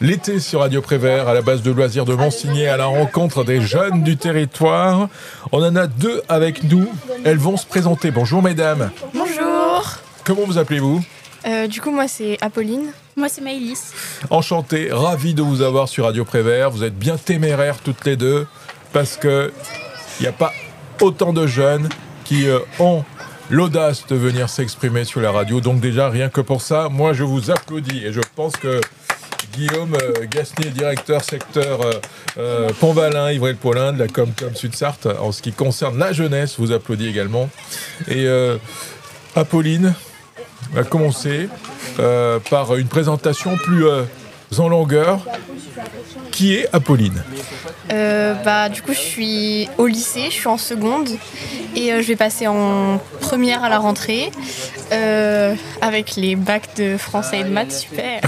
L'été sur Radio Prévert, à la base de loisirs de Monsigné, à la rencontre des jeunes du territoire. On en a deux avec nous. Elles vont se présenter. Bonjour mesdames. Bonjour. Comment vous appelez-vous ? Du coup, moi c'est Apolline. Moi c'est Maëlys. Enchanté, ravi de vous avoir sur Radio Prévert. Vous êtes bien téméraires toutes les deux parce qu'il n'y a pas autant de jeunes qui ont l'audace de venir s'exprimer sur la radio. Donc déjà, rien que pour ça, moi je vous applaudis. Et je pense que Guillaume Gasnier, directeur secteur Pont-Valin, Ivry-le-Paulin de la Comcom Sud-Sarthe, en ce qui concerne la jeunesse, vous applaudit également. Et Apolline va commencer par une présentation plus en longueur. Qui est Apolline ? Du coup, je suis au lycée, je suis en seconde et je vais passer en première à la rentrée avec les bacs de français et de maths, super.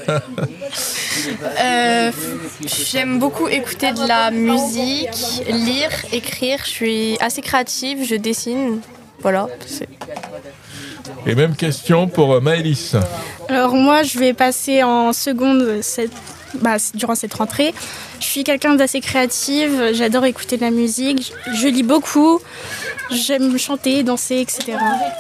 J'aime beaucoup écouter de la musique, lire, écrire, je suis assez créative, je dessine, voilà. Et même question pour Maëlys. Alors moi je vais passer en seconde durant cette rentrée. Je suis quelqu'un d'assez créative, j'adore écouter de la musique, je lis beaucoup, j'aime chanter, danser, etc.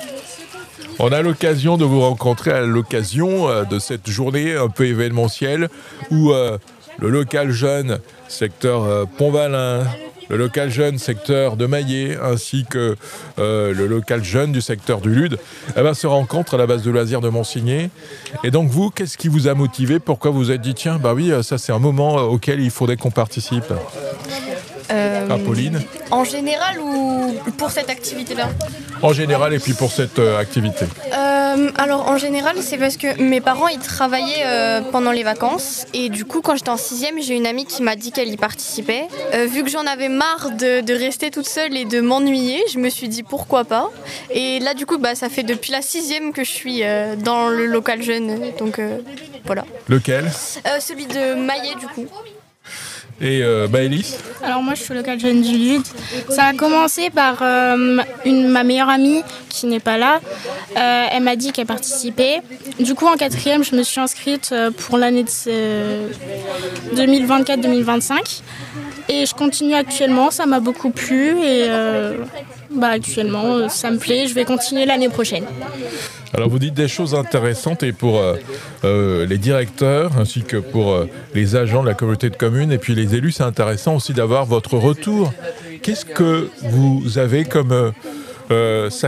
On a l'occasion de vous rencontrer à l'occasion de cette journée un peu événementielle où le local jeune secteur Pont-Valin, le local jeune secteur de Maillé ainsi que le local jeune du secteur du Lude se rencontrent à la base de loisirs de Monsigné. Et donc vous, qu'est-ce qui vous a motivé ? Pourquoi vous vous êtes dit tiens, ça c'est un moment auquel il faudrait qu'on participe ? Apolline ? En général ou pour cette activité-là ? En général et puis pour cette activité. Alors en général c'est parce que mes parents ils travaillaient pendant les vacances et du coup quand j'étais en 6e j'ai une amie qui m'a dit qu'elle y participait. Vu que j'en avais marre de rester toute seule et de m'ennuyer, je me suis dit pourquoi pas. Et là du coup ça fait depuis la 6e que je suis dans le local jeune, donc voilà. Lequel ? Celui de Maillet du coup. Et Maëlys ? Alors moi je suis au local jeune du Lude. Ça a commencé par ma meilleure amie qui n'est pas là. Elle m'a dit qu'elle participait. Du coup en 4e je me suis inscrite pour l'année de 2024-2025. Et je continue actuellement, ça m'a beaucoup plu et actuellement ça me plaît, je vais continuer l'année prochaine. Alors vous dites des choses intéressantes et pour les directeurs ainsi que pour les agents de la communauté de communes et puis les élus, c'est intéressant aussi d'avoir votre retour. Qu'est-ce que vous avez comme satisfaction ?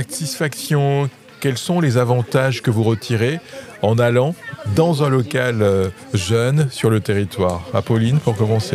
Quels sont les avantages que vous retirez en allant dans un local jeune sur le territoire ? Apolline, pour commencer.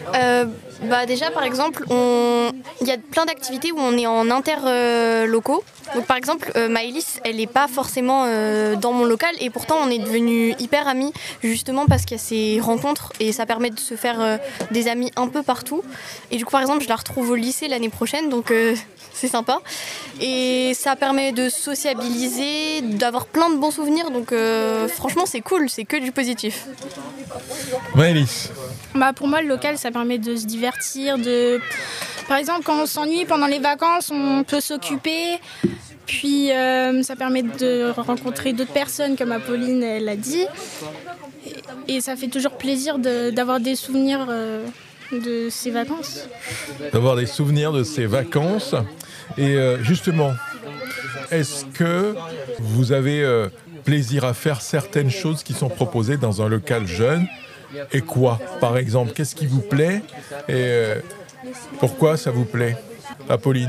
Déjà par exemple, il y a plein d'activités où on est en interlocaux. Donc par exemple, Maëlys, elle n'est pas forcément dans mon local et pourtant on est devenus hyper amis justement parce qu'il y a ces rencontres et ça permet de se faire des amis un peu partout. Et du coup par exemple, je la retrouve au lycée l'année prochaine, donc c'est sympa. Et ça permet de sociabiliser, d'avoir plein de bons souvenirs, donc franchement c'est cool, c'est que du positif. Maëlys. Pour moi, le local, ça permet de se divertir. Par exemple, quand on s'ennuie pendant les vacances, on peut s'occuper. Puis, ça permet de rencontrer d'autres personnes, comme Apolline elle l'a dit. Et ça fait toujours plaisir d'avoir des souvenirs de ces vacances. D'avoir des souvenirs de ces vacances. Et justement, est-ce que vous avez plaisir à faire certaines choses qui sont proposées dans un local jeune ? Et quoi, par exemple ? Qu'est-ce qui vous plaît et pourquoi ça vous plaît ? Apolline ?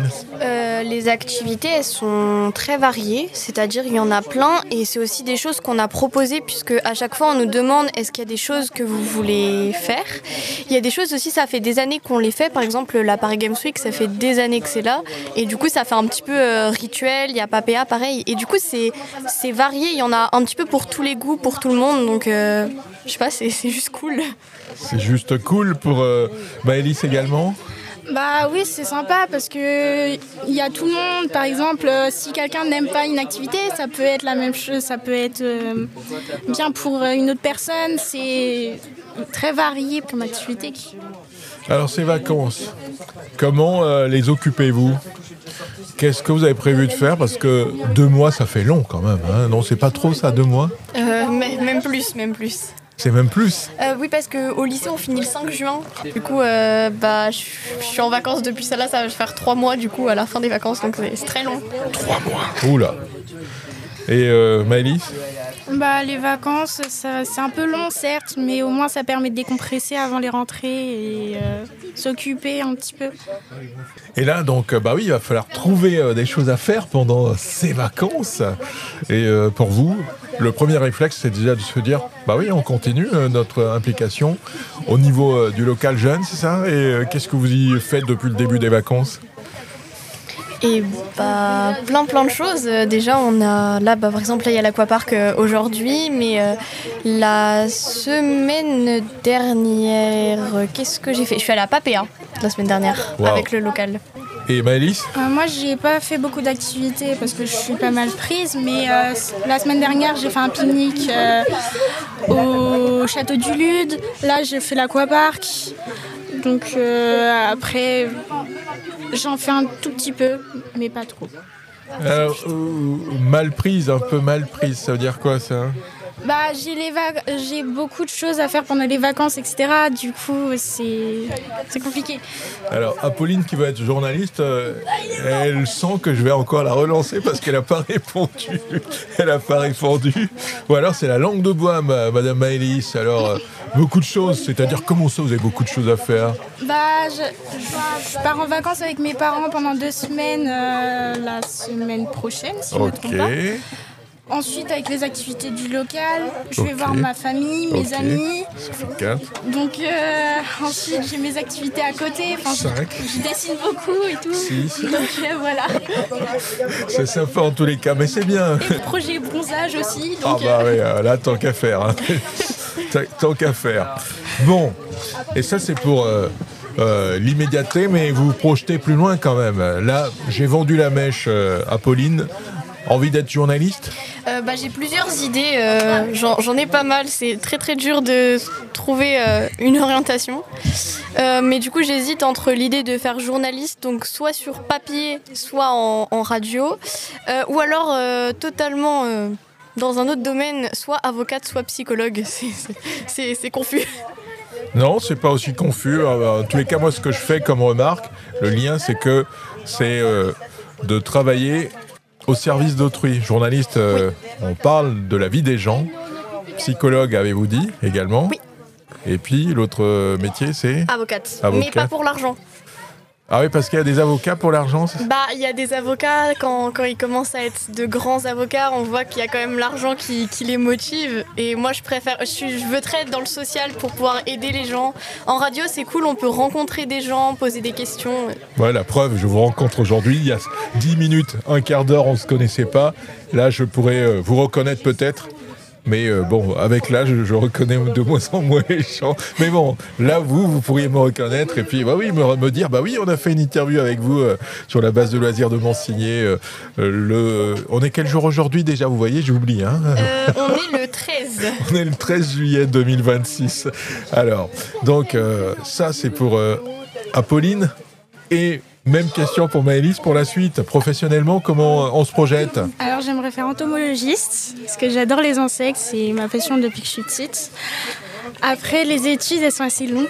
Les activités, elles sont très variées, c'est-à-dire il y en a plein et c'est aussi des choses qu'on a proposées puisque à chaque fois on nous demande est-ce qu'il y a des choses que vous voulez faire. Il y a des choses aussi, ça fait des années qu'on les fait, par exemple la Paris Games Week, ça fait des années que c'est là et du coup ça fait un petit peu rituel, il y a Papéa pareil et du coup c'est varié, il y en a un petit peu pour tous les goûts, pour tout le monde, donc je sais pas, c'est juste cool. C'est juste cool pour Maëlys également ? Oui, c'est sympa parce que il y a tout le monde. Par exemple, si quelqu'un n'aime pas une activité, ça peut être la même chose, ça peut être bien pour une autre personne. C'est très varié comme activité. Alors ces vacances, comment les occupez-vous ? Qu'est-ce que vous avez prévu de faire ? Parce que 2 mois, ça fait long quand même. Hein ? Non, c'est pas trop ça, 2 mois ? Même plus. C'est même plus. Oui, parce qu'au lycée, on finit le 5 juin. Du coup, je suis en vacances depuis ça. Là, ça va faire 3 mois, du coup, à la fin des vacances. Donc, c'est très long. 3 mois. Oula. Et Maëlys ? Les vacances, c'est un peu long, certes, mais au moins ça permet de décompresser avant les rentrées et s'occuper un petit peu. Et là, donc, il va falloir trouver des choses à faire pendant ces vacances. Et pour vous, le premier réflexe, c'est déjà de se dire, on continue notre implication au niveau du local jeune, c'est ça ? Et qu'est-ce que vous y faites depuis le début des vacances ? Et plein de choses. Déjà, on a là, par exemple, il y a l'aquapark aujourd'hui, mais la semaine dernière, qu'est-ce que j'ai fait ? Je suis allée à Papéa la semaine dernière avec le local. Et Maëlys ? Moi, j'ai pas fait beaucoup d'activités parce que je suis pas mal prise, mais la semaine dernière, j'ai fait un pique-nique au château du Lude. Là, j'ai fait l'aquapark. Donc après, j'en fais un tout petit peu, mais pas trop. Mal prise, un peu mal prise, ça veut dire quoi ça ? J'ai beaucoup de choses à faire pendant les vacances, etc. Du coup, c'est compliqué. Alors, Apolline, qui va être journaliste, elle sent que je vais encore la relancer parce qu'elle n'a pas répondu. Elle n'a pas répondu. Ou alors, c'est la langue de bois, Madame Maëlys. Alors, beaucoup de choses. C'est-à-dire, comment ça, vous avez beaucoup de choses à faire ? Je pars en vacances avec mes parents pendant 2 semaines, la semaine prochaine, si je ne me trompe pas. Ensuite, avec les activités du local, je vais voir ma famille, mes amis. Ça fait 4. Donc, ensuite, j'ai mes activités à côté. 5. Je dessine beaucoup et tout. 6. Donc, voilà. C'est sympa en tous les cas, mais c'est bien. Et projet bronzage aussi. Donc, là, tant qu'à faire. Hein. Tant qu'à faire. Bon, et ça, c'est pour l'immédiateté, mais vous vous projetez plus loin quand même. Là, j'ai vendu la mèche à Pauline. Envie d'être journaliste ? J'ai plusieurs idées, j'en ai pas mal, c'est très très dur de trouver une orientation. Mais du coup j'hésite entre l'idée de faire journaliste, donc soit sur papier, soit en radio, ou alors totalement dans un autre domaine, soit avocate, soit psychologue, c'est confus. Non, c'est pas aussi confus. En tous les cas, moi ce que je fais comme remarque, le lien c'est que c'est de travailler au service d'autrui. Journaliste, on parle de la vie des gens. Psychologue, avez-vous dit également ? Oui. Et puis, l'autre métier, c'est ? Avocate. Mais pas pour l'argent. Ah oui, parce qu'il y a des avocats pour l'argent ? Il y a des avocats, quand ils commencent à être de grands avocats, on voit qu'il y a quand même l'argent qui les motive. Et moi, je veux très être dans le social pour pouvoir aider les gens. En radio, c'est cool, on peut rencontrer des gens, poser des questions. Ouais, la preuve, je vous rencontre aujourd'hui. Il y a 10 minutes, un quart d'heure, on ne se connaissait pas. Là, je pourrais vous reconnaître peut-être. Mais avec l'âge, je reconnais de moins en moins les gens. Mais bon, là, vous pourriez me reconnaître et puis, me dire, on a fait une interview avec vous sur la base de loisirs de Mansigné. On est quel jour aujourd'hui déjà ? Vous voyez, j'oublie. Hein. On est le 13. On est le 13 juillet 2026. Alors, donc, ça, c'est pour Apolline. Et même question pour Maëlys pour la suite. Professionnellement, comment on se projette ? Alors, j'aimerais faire entomologiste, parce que j'adore les insectes, c'est ma passion depuis que je suis petite. Après, les études, elles sont assez longues.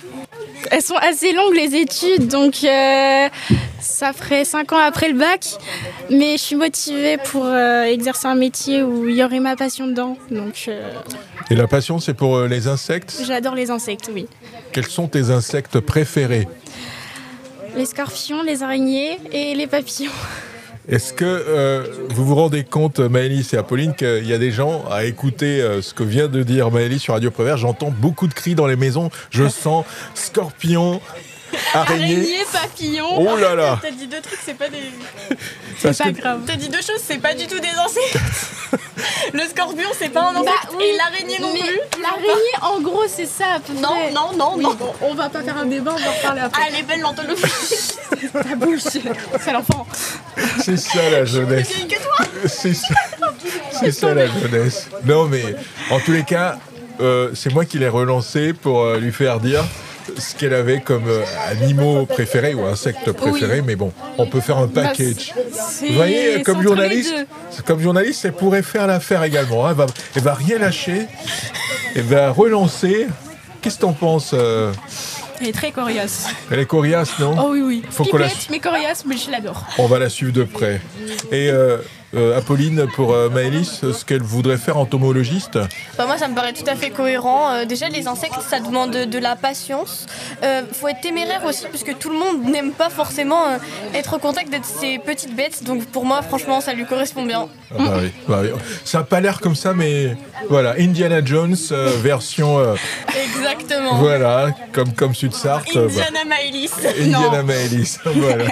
Les études, donc ça ferait 5 ans après le bac. Mais je suis motivée pour exercer un métier où il y aurait ma passion dedans. Donc, Et la passion, c'est pour les insectes ? J'adore les insectes, oui. Quels sont tes insectes préférés ? Les scorpions, les araignées et les papillons. Est-ce que vous vous rendez compte, Maëlys et Apolline, qu'il y a des gens à écouter ce que vient de dire Maëlys sur Radio Prévert ? J'entends beaucoup de cris dans les maisons. Je sens scorpions, araignées, papillons. Oh là là ! T'as dit 2 trucs, c'est pas des... C'est pas grave. T'as dit 2 choses, c'est pas du tout des insectes. Le scorpion, c'est pas un insecte. Oui, et l'araignée non plus. L'araignée, en gros, c'est ça à peu près. Non. Bon, on va pas faire un débat, on va en reparler après. Ah, elle est belle l'anthologie. Ta bouche, c'est l'enfant. C'est ça la jeunesse. Plus vieille que toi. C'est ça la jeunesse. Non mais, en tous les cas, c'est moi qui l'ai relancé pour lui faire dire ce qu'elle avait comme animaux préférés ou insectes préférés, mais bon, on peut faire un package. Vous voyez, comme journaliste, elle pourrait faire l'affaire également. Hein. Elle va rien lâcher. Et bien, relancée. Qu'est-ce que t'en penses Elle est très coriace. Elle est coriace, non? Oh oui. Faut qu'on Pipette, mais coriace, mais je l'adore. On va la suivre de près. Et Apolline, pour Maëlys, ce qu'elle voudrait faire entomologiste? Bah moi ça me paraît tout à fait cohérent. Déjà les insectes ça demande de la patience. Faut être téméraire aussi puisque tout le monde n'aime pas forcément être au contact de ces petites bêtes. Donc pour moi franchement ça lui correspond bien. Bah oui. Ça n'a pas l'air comme ça mais voilà, Indiana Jones version... Exactement. Voilà, comme Sud-Sarthe. Indiana Maëlys. Indiana Maëlys. Voilà.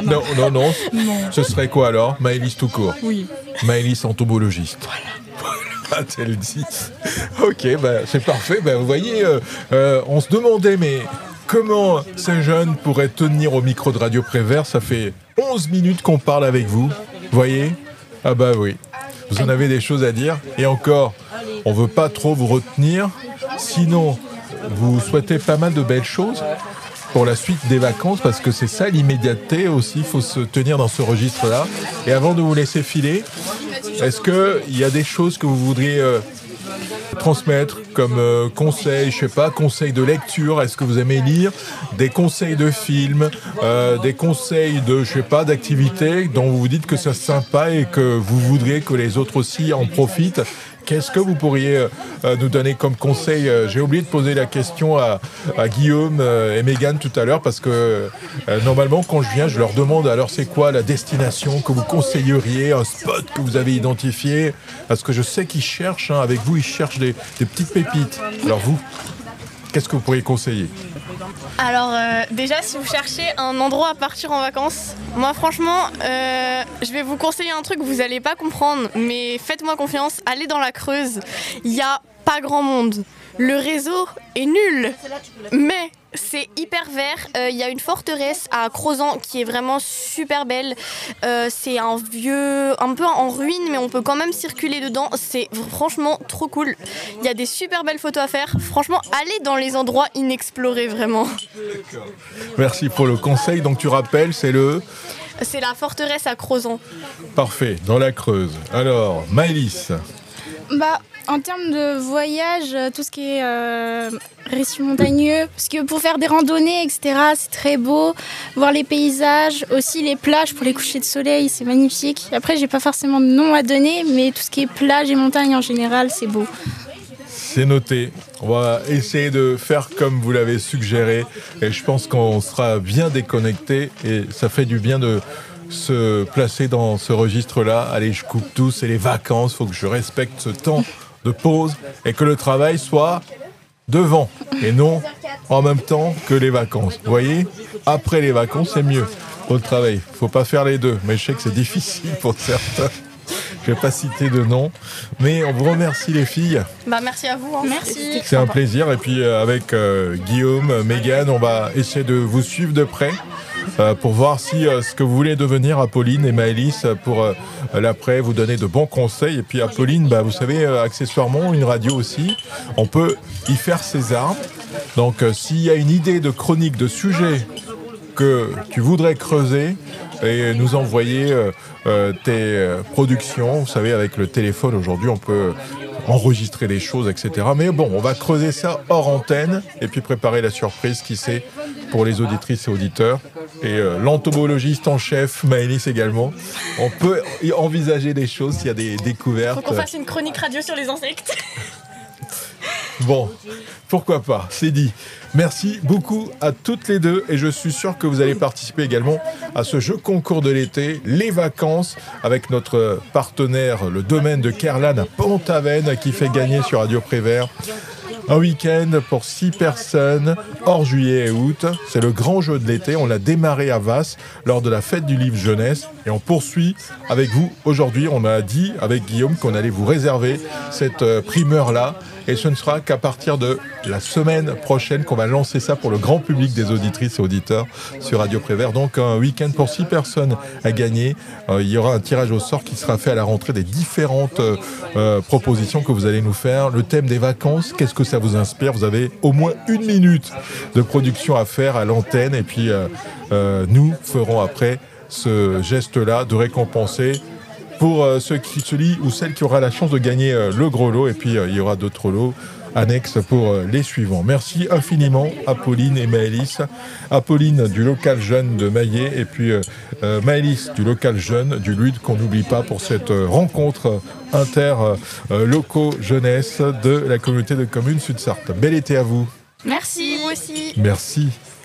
Non. Ce serait quoi alors? Maëlys tout court. Oui. Maëlys entomologiste. Voilà, elle dit. Ok, c'est parfait. Vous voyez, on se demandait, mais comment ces jeunes pourraient tenir au micro de Radio Prévert? Ça fait 11 minutes qu'on parle avec vous. Voyez? Ah bah oui. Vous en avez des choses à dire. Et encore, on veut pas trop vous retenir. Sinon, vous souhaitez pas mal de belles choses pour la suite des vacances, parce que c'est ça l'immédiateté aussi, il faut se tenir dans ce registre-là. Et avant de vous laisser filer, est-ce qu'il y a des choses que vous voudriez transmettre comme conseils, je sais pas, conseils de lecture, est-ce que vous aimez lire, des conseils de films, des conseils de, je sais pas, d'activités dont vous vous dites que c'est sympa et que vous voudriez que les autres aussi en profitent? Qu'est-ce que vous pourriez nous donner comme conseil? J'ai oublié de poser la question à Guillaume et Mégane tout à l'heure parce que normalement quand je viens je leur demande alors c'est quoi la destination que vous conseilleriez, un spot que vous avez identifié, parce que je sais qu'ils cherchent, avec vous ils cherchent des petites pépites. Alors vous, qu'est-ce que vous pourriez conseiller? Alors déjà si vous cherchez un endroit à partir en vacances, moi franchement je vais vous conseiller un truc que vous n'allez pas comprendre, mais faites-moi confiance, allez dans la Creuse, il n'y a pas grand monde, le réseau est nul, mais c'est hyper vert, il y a une forteresse à Crozant qui est vraiment super belle, c'est un peu en ruine mais on peut quand même circuler dedans, c'est franchement trop cool, il y a des super belles photos à faire, franchement allez dans les endroits inexplorés vraiment. D'accord. Merci pour le conseil, donc tu rappelles c'est la forteresse à Crozant. Parfait, dans la Creuse. Alors, Maëlys. En termes de voyage, tout ce qui est récit montagneux, parce que pour faire des randonnées, etc., c'est très beau. Voir les paysages, aussi les plages pour les couchers de soleil, c'est magnifique. Après, j'ai pas forcément de nom à donner, mais tout ce qui est plage et montagne en général, c'est beau. C'est noté. On va essayer de faire comme vous l'avez suggéré. Et je pense qu'on sera bien déconnecté. Et ça fait du bien de se placer dans ce registre-là. Allez, je coupe tout, c'est les vacances. Il faut que je respecte ce temps de pause et que le travail soit devant et non en même temps que les vacances. Vous voyez, après les vacances, c'est mieux pour le travail. Il ne faut pas faire les deux. Mais je sais que c'est difficile pour certains. Je ne vais pas citer de nom, mais on vous remercie les filles. Merci à vous. Merci. C'est un plaisir. Et puis avec Guillaume, Mégane, on va essayer de vous suivre de près pour voir si ce que vous voulez devenir, Apolline et Maëlys, pour l'après, vous donner de bons conseils. Et puis Apolline, vous savez, accessoirement, une radio aussi, on peut y faire ses armes. Donc s'il y a une idée de chronique, de sujet que tu voudrais creuser, et nous envoyer tes productions. Vous savez, avec le téléphone, aujourd'hui, on peut enregistrer des choses, etc. Mais bon, on va creuser ça hors antenne et puis préparer la surprise, qui sait, pour les auditrices et auditeurs. Et l'entomologiste en chef, Maëlys également. On peut y envisager des choses s'il y a des découvertes. Faut qu'on fasse une chronique radio sur les insectes. Bon, pourquoi pas, c'est dit. Merci beaucoup à toutes les deux et je suis sûr que vous allez participer également à ce jeu concours de l'été, les vacances, avec notre partenaire, le domaine de Kerlan à Pont-Aven, qui fait gagner sur Radio Prévert un week-end pour 6 personnes, hors juillet et août. C'est le grand jeu de l'été. On l'a démarré à Vasse lors de la fête du livre jeunesse. Et on poursuit avec vous aujourd'hui. On a dit avec Guillaume qu'on allait vous réserver cette primeur-là. Et ce ne sera qu'à partir de la semaine prochaine qu'on va lancer ça pour le grand public des auditrices et auditeurs sur Radio Prévert. Donc un week-end pour 6 personnes à gagner. Il y aura un tirage au sort qui sera fait à la rentrée des différentes propositions que vous allez nous faire. Le thème des vacances, qu'est-ce que ça vous inspire? Vous avez au moins 1 minute de production à faire à l'antenne. Et puis nous ferons après ce geste-là de récompenser pour celui ou celle qui aura la chance de gagner le gros lot. Et puis il y aura d'autres lots annexe pour les suivants. Merci infiniment Apolline et Maëlys. Apolline du local jeune de Maillet et puis Maëlys du local jeune du LUD qu'on n'oublie pas pour cette rencontre inter-locaux jeunesse de la communauté de communes Sud-Sarthe. Bel été à vous. Merci, moi aussi. Merci.